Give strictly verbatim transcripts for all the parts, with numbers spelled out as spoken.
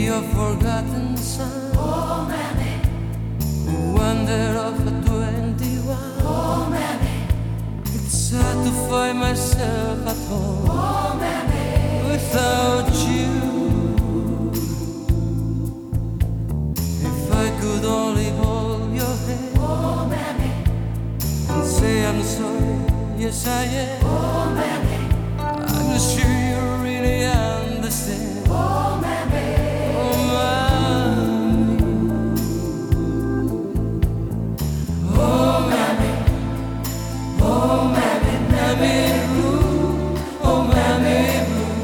your forgotten son. Oh, mammy. Who wandered off at twenty-one. Oh, mammy. It's hard to find myself at home. Oh, mammy. Without you. If I could only hold your hand. Oh, mammy. And say I'm sorry, yes I am. Oh, mammy. I'm sure you really understand. Oh, mammy. Oh, mommy. Oh, mammy. Oh, mammy, mammy blue. Oh, mammy blue.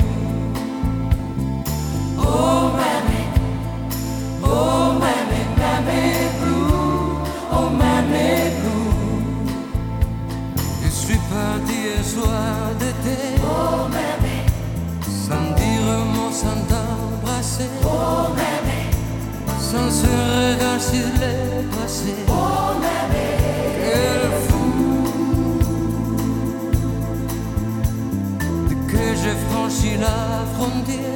Oh, mammy. Oh, mammy, mammy blue. Oh, mammy blue. Je suis parti un soir d'été. Oh, mammy. Sans dire un mot, sans t'embrasser. Oh, mammy. Sans se regard sur les passés. Oh, mammy. Quel fou de que j'ai franchi la frontière.